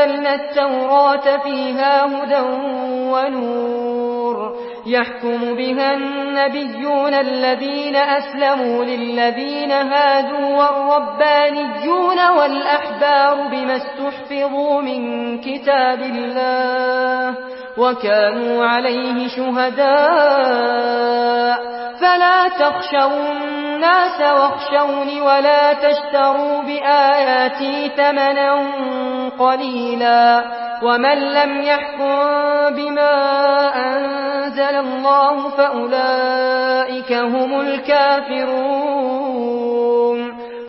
أنزلنا التوراة فيها هدى ونور يحكم بها النبيون الذين أسلموا للذين هادوا والربانيون والأحبار بما استحفظوا من كتاب الله وكانوا عليه شهداء فلا تخشوا الناس واخشوني ولا تشتروا بآياتي ثمنا قليلا ومن لم يحكم بما أنزل الله فأولئك هم الكافرون